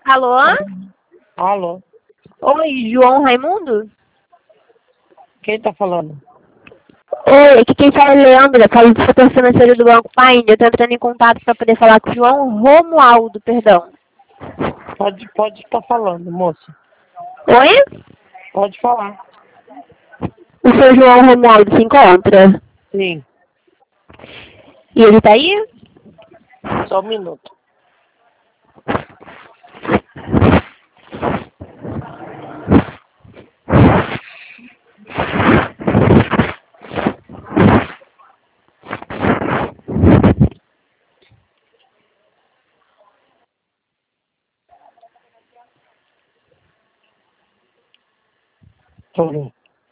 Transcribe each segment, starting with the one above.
Alô? Alô? Oi, João Raimundo? Quem tá falando? Oi, aqui quem fala é Leandra, falo do setor financeiro do Banco Paine. Eu tô entrando em contato para poder falar com o João Romualdo, perdão. Pode estar falando, moça. Oi? Pode falar. O seu João Romualdo se encontra? Sim, E ele tá aí? só um minuto. Alô?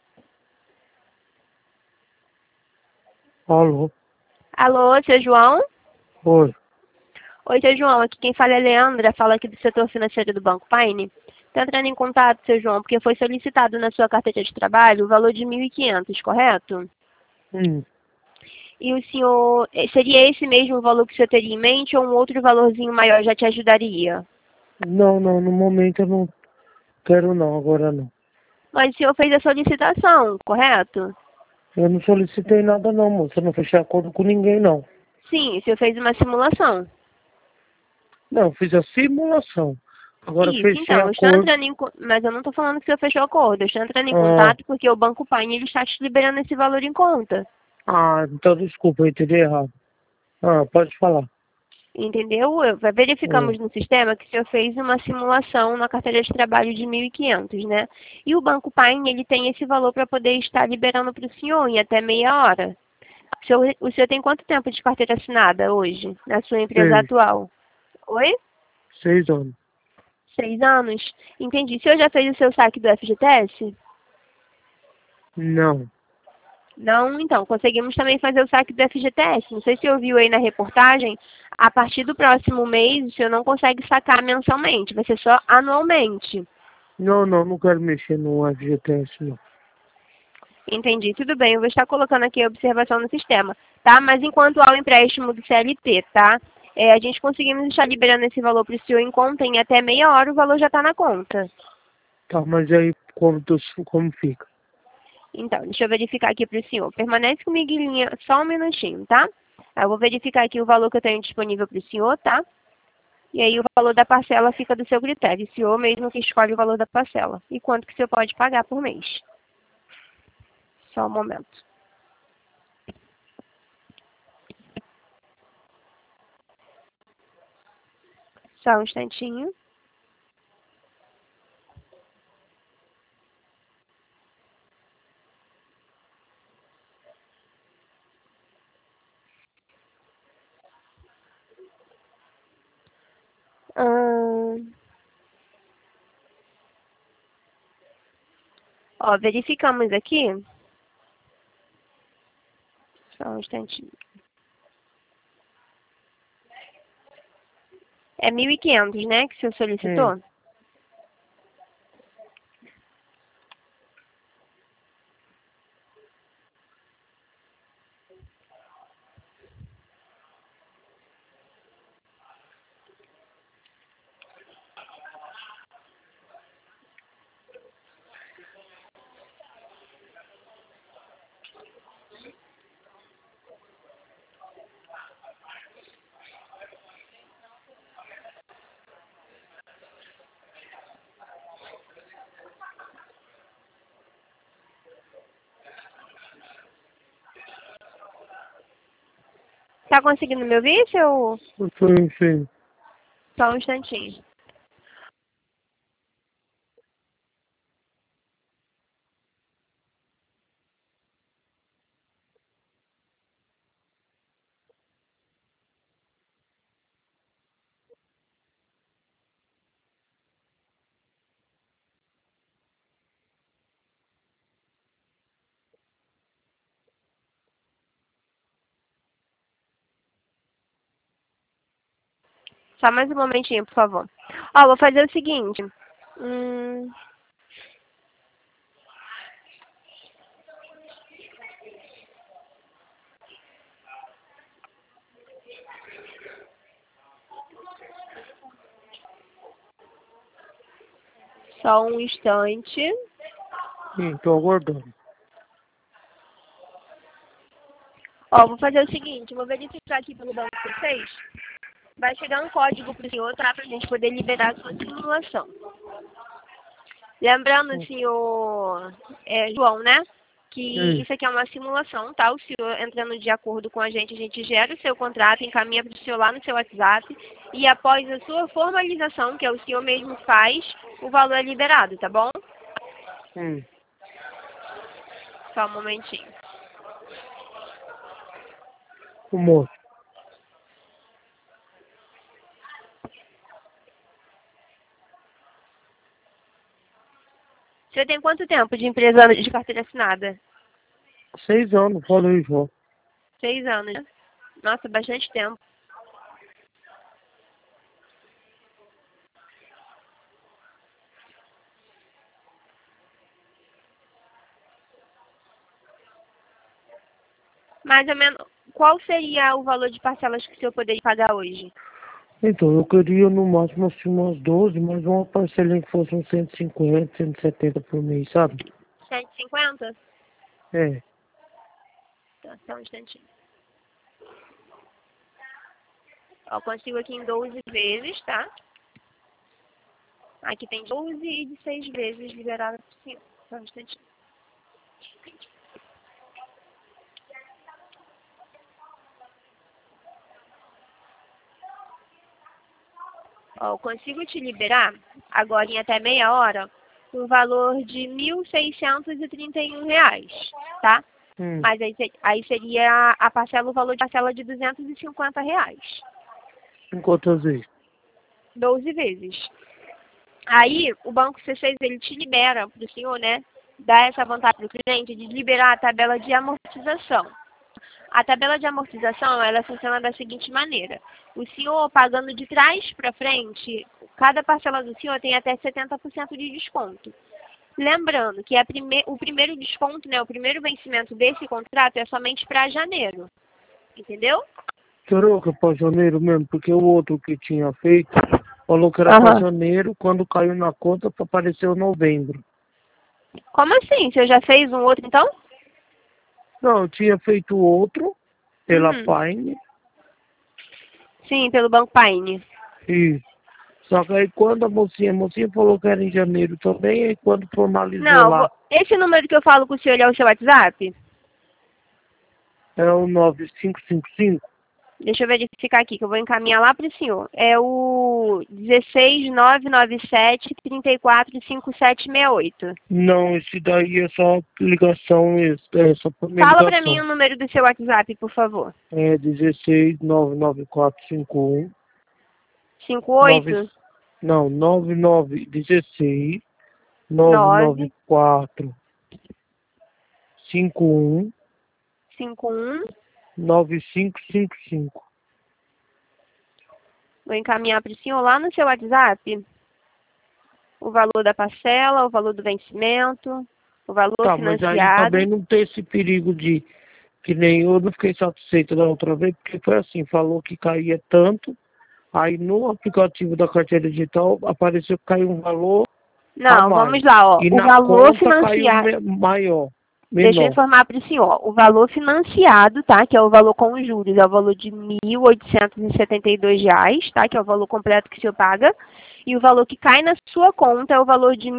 Alô? Alô, seu João? Oi. Oi, seu João, aqui quem fala é Leandra, fala aqui do setor financeiro do Banco Paine. Tô entrando em contato, seu João, porque foi solicitado na sua carteira de trabalho o valor de 1.500, correto? Hum. E o senhor, seria esse mesmo valor que o senhor teria em mente ou um outro valorzinho maior já te ajudaria? Não, no momento eu não quero não, agora não. Mas o senhor fez a solicitação, correto? Eu não solicitei nada não, moça. Eu não fechei acordo com ninguém não. Sim, o senhor fez uma simulação. Não, fiz a simulação. Agora Isso, fechei então, eu estou acordo. entrando mas eu não estou falando que o senhor fechou acordo. Eu estou entrando em Ah, contato porque o Banco Paine ele está te liberando esse valor em conta. então desculpa, eu entendi errado. Pode falar. Entendeu? Hum. Verificamos no sistema que o senhor fez uma simulação na carteira de trabalho de 1.500, né? E o Banco Paine, ele tem esse valor para poder estar liberando para o senhor em até meia hora. O senhor tem quanto tempo de carteira assinada hoje, na sua empresa Seis. atual? Oi? 6 anos. 6 anos? Entendi. O senhor já fez o seu saque do FGTS? Não. Não, então, conseguimos também fazer o saque do FGTS. Não sei se ouviu aí na reportagem, a partir do próximo mês o senhor não consegue sacar mensalmente, vai ser só anualmente. Não quero mexer no FGTS não. Entendi, tudo bem, eu vou estar colocando aqui a observação no sistema, tá? Mas enquanto há o empréstimo do CLT, tá? A gente conseguimos estar liberando esse valor para o senhor em conta em até meia hora, o valor já está na conta. Tá, mas aí como fica? Então, deixa eu verificar aqui para o senhor. Permanece comigo em linha só um minutinho, tá? Eu vou verificar aqui o valor que eu tenho disponível para o senhor, tá? E aí o valor da parcela fica do seu critério. O senhor mesmo que escolhe o valor da parcela. E quanto que o senhor pode pagar por mês. Só um momento. Só um instantinho. Ó, verificamos aqui. Só um instantinho. É 1.500, né, que o senhor Hum. solicitou? Tá conseguindo me ouvir, seu? Sim. Só um instantinho. Só mais um momentinho, por favor. Ó, vou fazer o seguinte. Hum, Só um instante. Sim, tô aguardando. Ó, vou fazer o seguinte, vou verificar aqui pelo banco de vocês. Vai chegar um código pro senhor, tá? Pra gente poder liberar a sua simulação. Lembrando, senhor João, né? Que isso aqui é uma simulação, tá? O senhor entrando de acordo com a gente gera o seu contrato, encaminha para o senhor lá no seu WhatsApp e após a sua formalização, que é o senhor mesmo faz, o valor é liberado, tá bom? Só um momentinho. O moço. Você tem quanto tempo de empresa de carteira assinada? 6 anos, falei, João. 6 anos, né? Nossa, bastante tempo. Mais ou menos, qual seria o valor de parcelas que o senhor poderia pagar hoje? Então, eu queria no máximo assim umas 12, mas uma parcelinha que fosse uns 150, 170 por mês, sabe? 150? É. Tá, só um instantinho. Ó, consigo aqui em 12 vezes, tá? Aqui tem 12 e de 6 vezes liberado por senhor. Só um instantinho. Ó, eu consigo te liberar agora em até meia hora um valor de R$ 1.631, tá? Mas aí seria a parcela, o valor de parcela de R$ 250. Em quantas vezes? 12 vezes. Aí o Banco C6 ele te libera para o senhor, né? Dá essa vantagem para o cliente de liberar a tabela de amortização. A tabela de amortização, ela funciona da seguinte maneira. O senhor pagando de trás para frente, cada parcela do senhor tem até 70% de desconto. Lembrando que o primeiro desconto, né, o primeiro vencimento desse contrato é somente para janeiro. Entendeu? Será que é para janeiro mesmo? Porque o outro que tinha feito falou que era para janeiro, quando caiu na conta apareceu novembro. Como assim? Você já fez um outro então? Não, eu tinha feito outro pela Paine. Sim, pelo Banco Paine. Isso. Só que aí quando a mocinha falou que era em janeiro também, aí quando formalizou Não, lá. esse número que eu falo com o senhor é o seu WhatsApp? É o 9555. Deixa eu verificar aqui, que eu vou encaminhar lá para o senhor. É o 16997-345768. Não, esse daí é só ligação, é só pra minha Fala ligação. para mim o número do seu WhatsApp, por favor. É 1699451. 58? Não, 9916 9 994 51 51. 9555. Vou encaminhar para o senhor lá no seu WhatsApp o valor da parcela, o valor do vencimento, o valor Tá, mas aí financiado. também não tem esse perigo de que nem eu não fiquei satisfeito da outra vez, porque foi assim, falou que caía tanto, aí no aplicativo da carteira digital apareceu que caiu um valor a Não, mais. vamos lá, ó. E O na valor conta financiado. caiu maior, Deixa eu menor. informar para o senhor. O valor financiado, tá? Que é o valor com os juros, é o valor de R$ 1.872, tá? Que é o valor completo que o senhor paga. E o valor que cai na sua conta é o valor de R$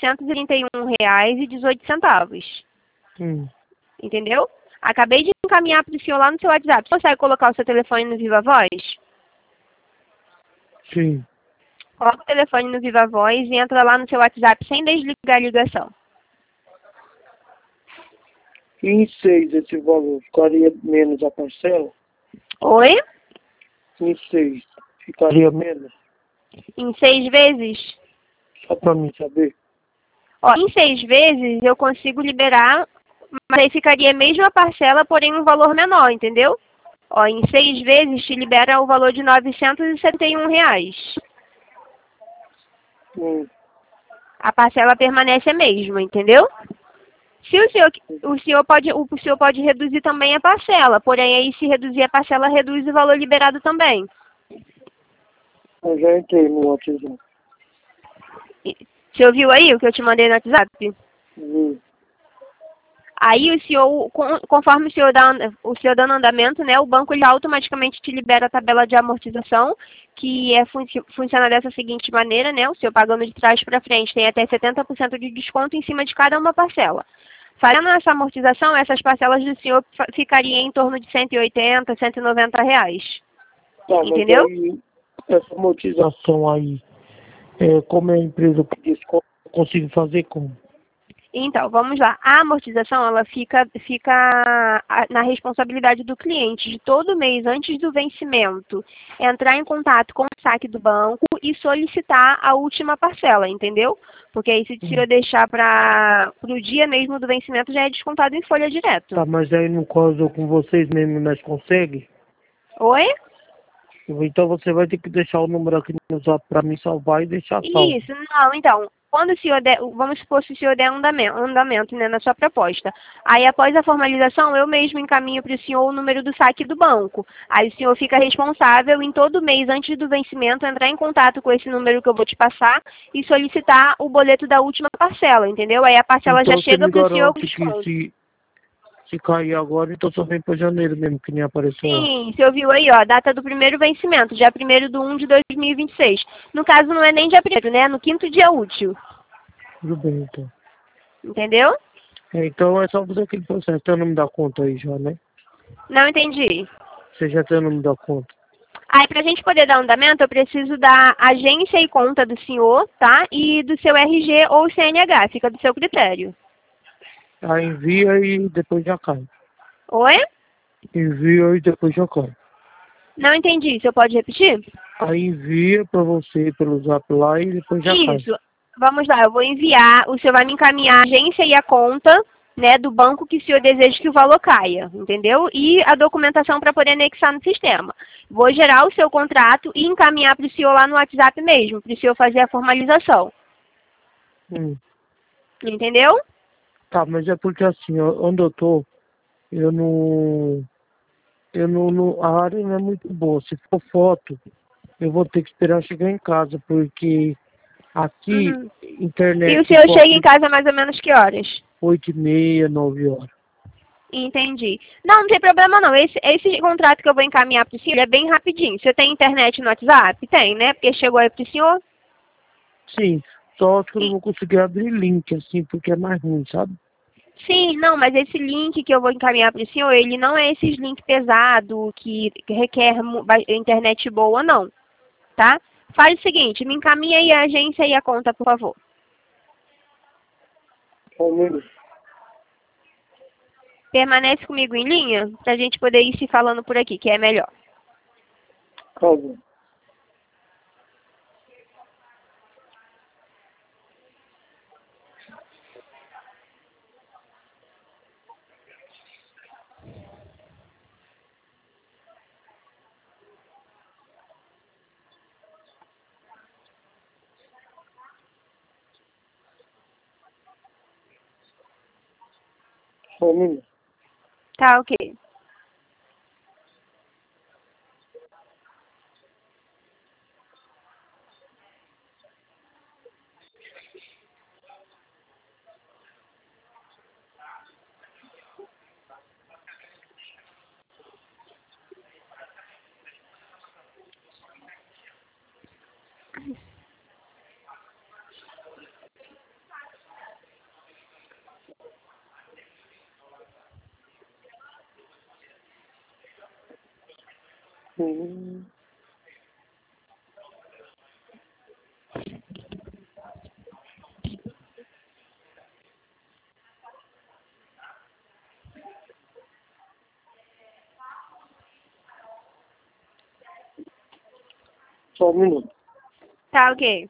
1.631,18. Entendeu? Acabei de encaminhar para o senhor lá no seu WhatsApp. Você consegue colocar o seu telefone no Viva Voz? Sim. Coloca o telefone no Viva Voz e entra lá no seu WhatsApp sem desligar a ligação. E em 6 esse valor ficaria menos a parcela? Oi? Em 6 ficaria menos? Em 6 vezes? Só para mim saber. Ó, em 6 vezes eu consigo liberar, mas aí ficaria a mesma parcela, porém um valor menor, entendeu? Ó, em 6 vezes te libera o valor de R$ 971. A parcela permanece a mesma, entendeu? Se o senhor pode reduzir também a parcela, porém aí se reduzir a parcela, reduz o valor liberado também. Eu já entrei no WhatsApp. Você ouviu aí o que eu te mandei no WhatsApp? Uhum. Aí o senhor, conforme o senhor dando andamento, né, o banco já automaticamente te libera a tabela de amortização, que funciona dessa seguinte maneira, né, o senhor pagando de trás para frente tem até 70% de desconto em cima de cada uma parcela. Fazendo essa amortização, essas parcelas do senhor ficariam em torno de 180, 190 reais. Tá, Entendeu? mas aí, essa amortização aí, como é a empresa que diz, eu consigo fazer como? Então, vamos lá. A amortização, ela fica na responsabilidade do cliente de todo mês, antes do vencimento, entrar em contato com o saque do banco e solicitar a última parcela, entendeu? Porque aí se eu deixar para o dia mesmo do vencimento, já é descontado em folha direto. Tá, mas aí no caso com vocês mesmo nós consegue? Oi? Então você vai ter que deixar o número aqui no zap para mim salvar e deixar salvo. Isso, não, então, quando o senhor der, vamos supor se o senhor der andamento, né, na sua proposta. Aí após a formalização, eu mesmo encaminho para o senhor o número do saque do banco. Aí o senhor fica responsável em todo mês, antes do vencimento, entrar em contato com esse número que eu vou te passar e solicitar o boleto da última parcela, entendeu? Aí a parcela Então já você chega me para o senhor com garante que desconto. se cair agora, então só vem para janeiro mesmo, que nem apareceu lá. Sim, você ouviu aí, ó, data do primeiro vencimento, dia 1º de 1 de 2026. No caso, não é nem dia 1º, né? É no 5º dia útil. Tudo bem, então. Entendeu? Então é só fazer aquele processo. Tem o nome da conta aí já, né? Não entendi. Você já tem o nome da conta. Aí, para a gente poder dar andamento, eu preciso da agência e conta do senhor, tá? E do seu RG ou CNH, fica do seu critério. Aí envia e depois já cai. Oi? Envia e depois já cai. Não entendi, você pode repetir? Aí envia para você pelo zap lá e depois já cai. Isso. Vamos lá, eu vou enviar, o senhor vai me encaminhar a agência e a conta, né, do banco que o senhor deseja que o valor caia, entendeu? E a documentação para poder anexar no sistema. Vou gerar o seu contrato e encaminhar para o senhor lá no WhatsApp mesmo, para o senhor fazer a formalização. Hum. Entendeu? Tá, mas é porque assim, onde eu tô, eu não. A área não é muito boa. Se for foto, eu vou ter que esperar chegar em casa, porque aqui, Uhum. E o internet, senhor for chega em casa mais ou menos que horas? 8h30, 9h. Entendi. Não, não tem problema não. Esse contrato que eu vou encaminhar para o senhor, ele é bem rapidinho. Você tem internet no WhatsApp? Tem, né? Porque chegou aí para o senhor. Sim, só acho que eu não E- vou conseguir abrir link, assim, porque é mais ruim, sabe? Sim, não, mas esse link que eu vou encaminhar para o senhor, ele não é esses link pesado que requer internet boa, não. Tá? Faz o seguinte, me encaminha aí a agência e a conta, por favor. Só um minuto. Permanece comigo em linha, para a gente poder ir se falando por aqui, que é melhor. Calma. Só um minuto. Tá, ok. Hum. Só um minuto. Tá, ok.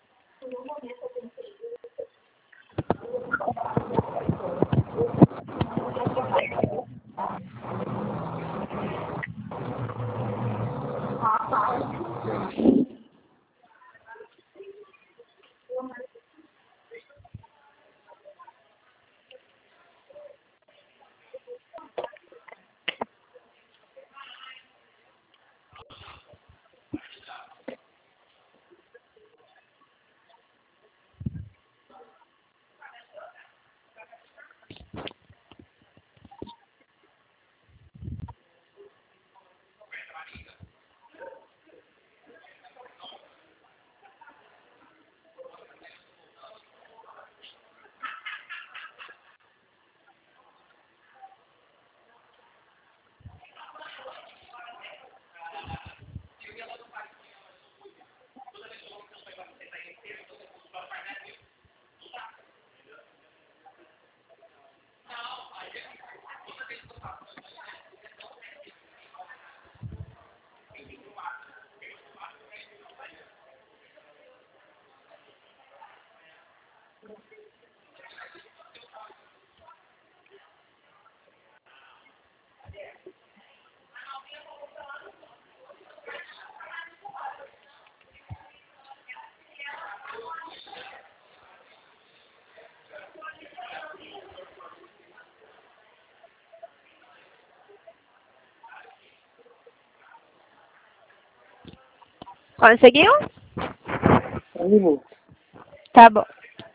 Conseguiu? Animou. Tá bom.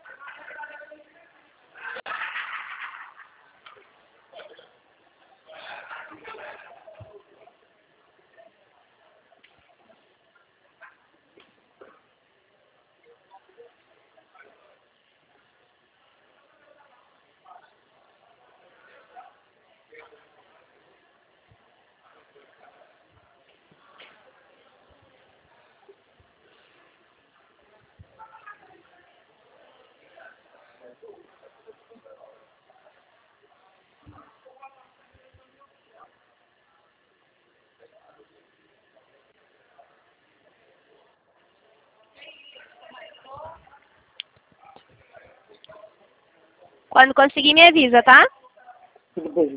Quando conseguir, me avisa, tá? Tudo bem.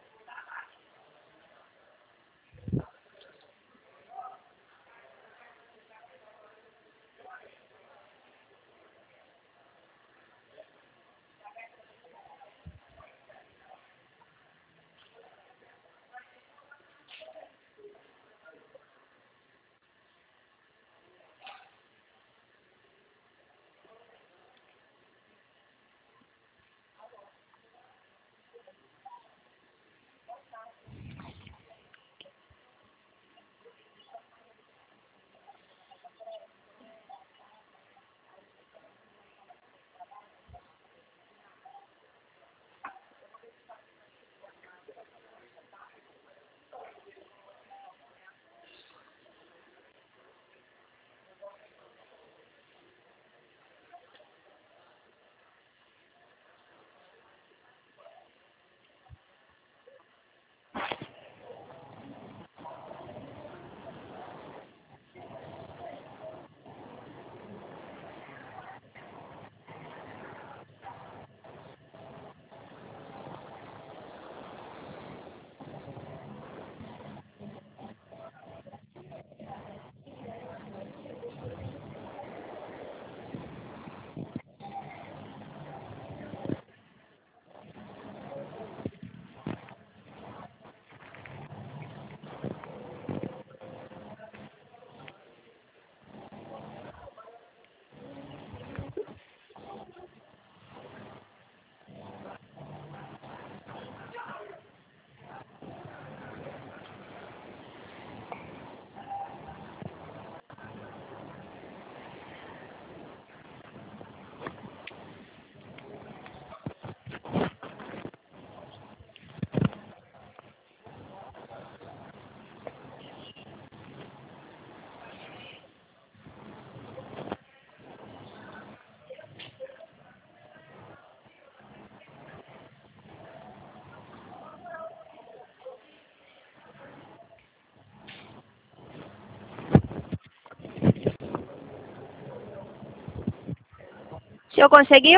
O senhor conseguiu?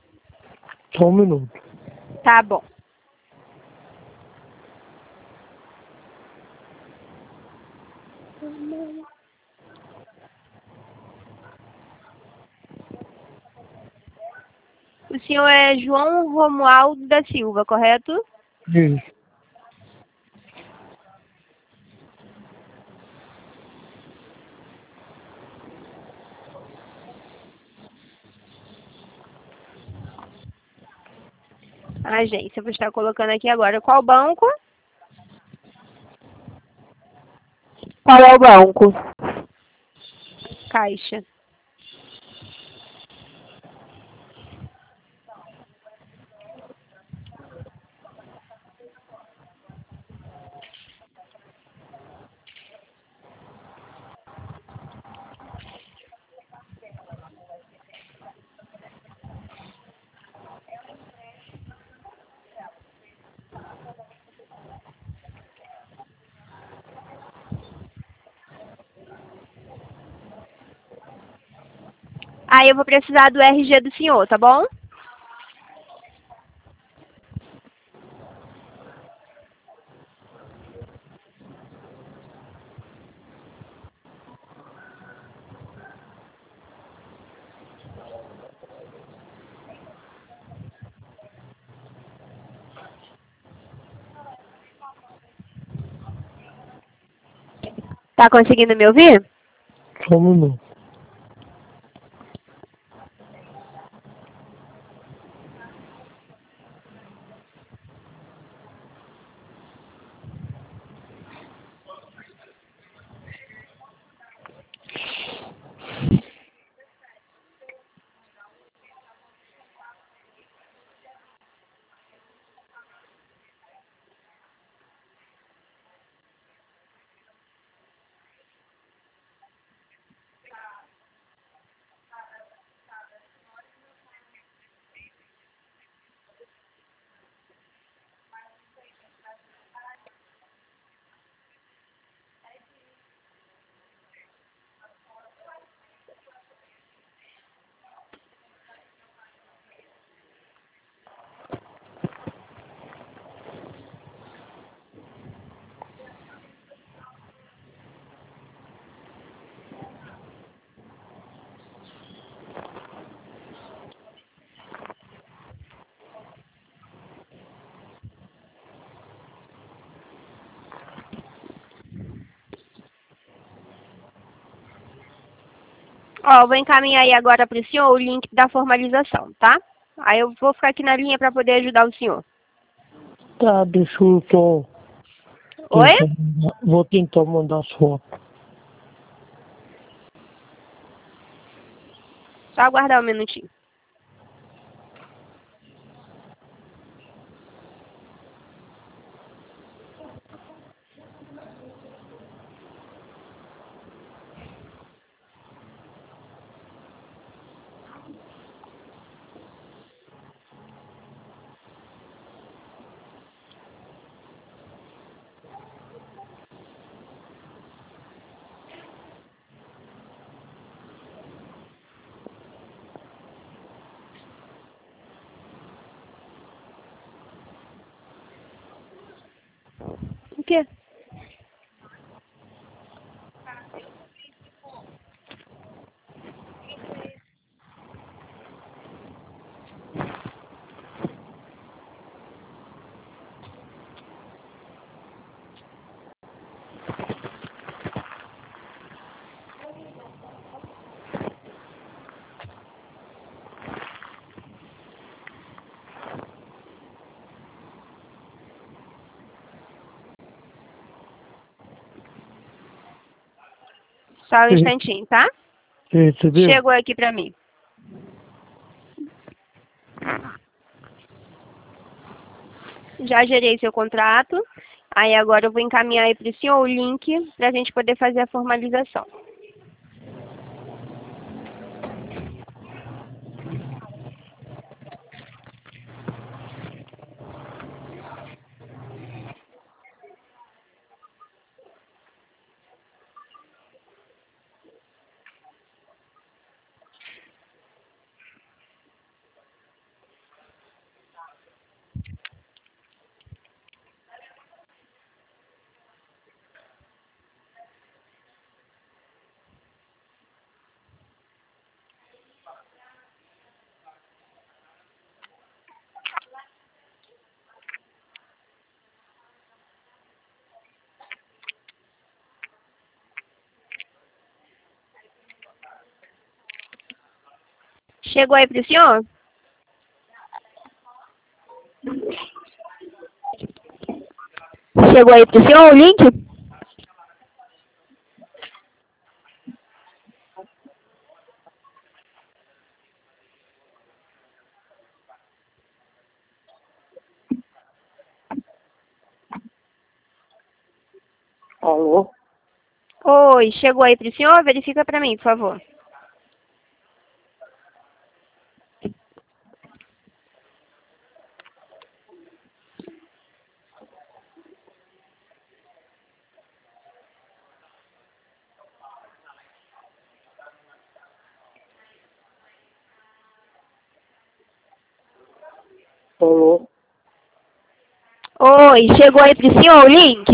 Só um minuto. Tá bom. O senhor é João Romualdo da Silva, correto? Isso. Agência, eu vou estar colocando aqui agora. Qual banco? Qual é o banco? Caixa. Aí eu vou precisar do RG do senhor, tá bom? Tá conseguindo me ouvir? Só um minuto. Ó, eu vou encaminhar aí agora para o senhor o link da formalização, tá? Aí eu vou ficar aqui na linha para poder ajudar o senhor. Tá, deixa eu só Oi? vou tentar mandar as fotos. Só aguardar um minutinho. O quê? Só um instantinho, tá? Recebeu? Chegou aqui para mim. Já gerei seu contrato. Aí agora eu vou encaminhar aí para o senhor o link para a gente poder fazer a formalização. Chegou aí para o senhor? Chegou aí para o senhor o link? Alô? Oi, chegou aí para o senhor? Verifica para mim, por favor. Falou. Oi, chegou aí pro senhor o link?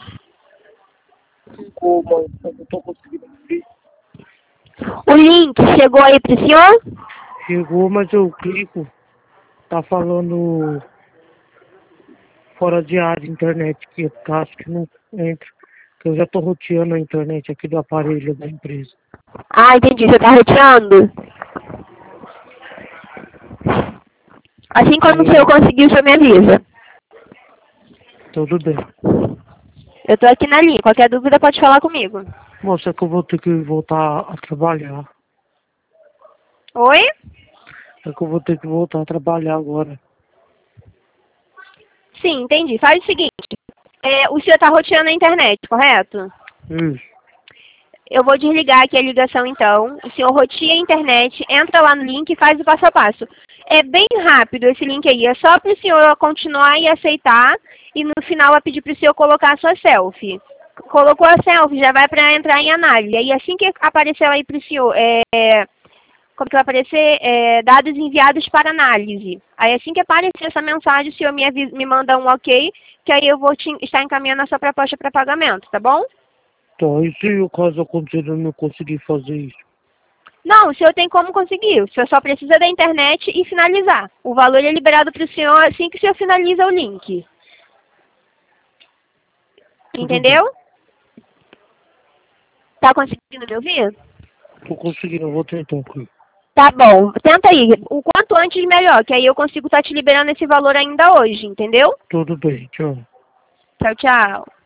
Ficou, mas eu não tô conseguindo abrir. O link chegou aí pro senhor? Chegou, mas eu clico. Tá falando fora de área internet, que eu acho que não entra. Que eu já tô roteando a internet aqui do aparelho da empresa. Ah, entendi, você tá roteando? Assim quando o senhor conseguir, o senhor me avisa. Tudo bem. Eu tô aqui na linha, qualquer dúvida pode falar comigo. Moça, que eu vou ter que voltar a trabalhar. Oi? É que eu vou ter que voltar a trabalhar agora. Sim, entendi. Faz o seguinte, o senhor tá roteando a internet, correto? Isso. Eu vou desligar aqui a ligação então. O senhor roteia a internet, entra lá no link e faz o passo a passo. É bem rápido esse link aí. É só para o senhor continuar e aceitar. E no final vai pedir para o senhor colocar a sua selfie. Colocou a selfie, já vai para entrar em análise. Aí assim que apareceu aí para o senhor, como que vai aparecer? Dados enviados para análise. Aí assim que aparecer essa mensagem, o senhor me manda um ok, que aí eu vou estar encaminhando a sua proposta para pagamento, tá bom? Então, e se o caso acontecer eu não conseguir fazer isso? Não, o senhor tem como conseguir. O senhor só precisa da internet e finalizar. O valor é liberado para o senhor assim que o senhor finaliza o link. Entendeu? Tá conseguindo me ouvir? Tô conseguindo, eu vou tentar aqui. Tá bom. Tenta aí. O quanto antes melhor, que aí eu consigo estar te liberando esse valor ainda hoje, entendeu? Tudo bem, tchau. Tchau, tchau.